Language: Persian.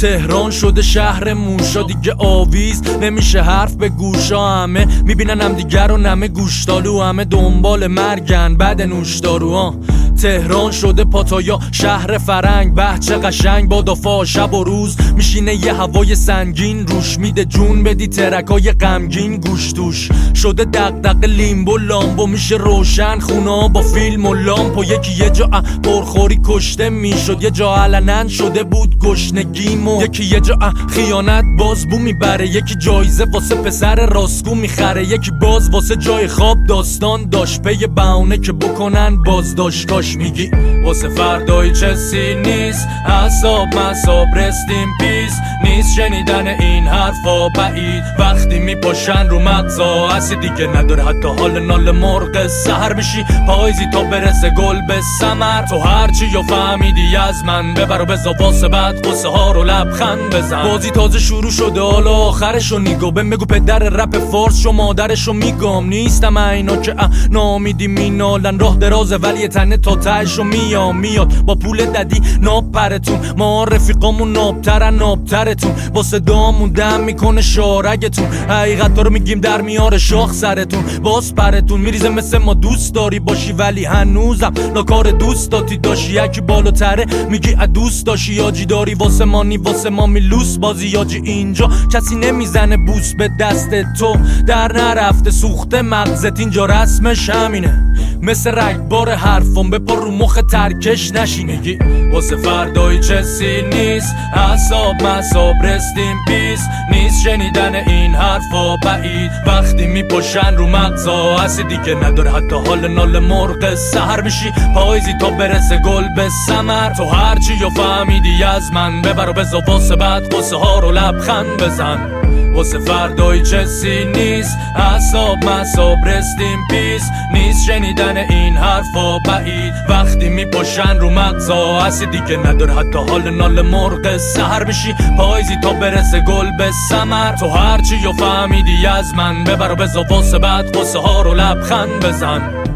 تهران شده شهر موشا، دیگه آویز نمیشه حرف به گوشا. همه میبینن هم دیگر رو نمه گوشتالو، همه دنبال مرگن بعد نوشدارو. تهران شده پاتایا شهر فرنگ، بچه قشنگ با دافا شب و روز میشینه یه هوای سنگین روش، میده جون بدی ترکای غمگین گوش توش. شده دغدغه لیمبو لامبو، میشه روشن خونا با فیلم و لامپو. یکی یه جا پرخوری کشته میشد، یه جا علنن شده بود گشنگیمو. یکی یه جا خیانت باز بو میبره، یکی جایزه واسه پسر راستگو میخره. یکی باز واسه جای خواب داستان داشت، پی بهونه که بکنن بازداشت. کاش میگی واسه فردای چسی نیست، حساب مساب رستیم پیس نیست. شنیدن این حرفا بعید وقتی میپاشن رو مغزا، اصلی دیگه نداره حتی حال نال مرغ. سحر میشی پاییزی تا برسه گل به ثمر. تو هرچی یا فهمیدی از من ببر و بذار واسه بعد قصه ها رو لبخند بزن. بازی تازه شروع شده حالا آخرشو نیگو، بگو پدر رپ فارس شو مادرشو میگم. نیستم اینا که نامیدی مینالن، راه درازه ولی تنه تا تهشو میاد. با پول ددی ناب پرتون، ما رفیقامون نابترتون. با صدامون دم میکنه شارگتون، حقیقت رو میگیم در میاره شاخ سرتون. باز پرتون میریزه مثل ما دوست داری باشی، ولی هنوزم لاکار دوست داتی داشی. یکی بالاتره میگی دوست داشی، یاجی داری واسه مانی واسه ما میلوس بازی. یاجی اینجا کسی نمیزنه بوس به دست تو، در نرفته سوخته مغزت اینجا رسمش همینه. مثل رگبار حرفم بپر رو مخ ترکش نشی. میگی واسه فردای چسی نیست، حساب مساب رستیم پیس نیست. شنیدن این حرفا بعید وقتی میپاشن رو مغزا، اصلی دیگه نداره حتی حال نال مرغ. سحر میشی پاییزی تا برسه گل به ثمر. تو هرچی یا فهمیدی از من ببر و بذار واسه بعد قصه ها رو لبخند بزن. واسه فردای چسی نیست، حساب مساب رستیم پیس نیست. شنیدن این حرفا بعید وقتی میپاشن رو مغزا، اصلی دیگه نداره حتی حال نال مرغ. سحر میشی پاییزی تا برسه گل به ثمر. تو هرچی یا فهمیدی از من ببر و بذار واسه بعد قصه ها رو لبخند بزن.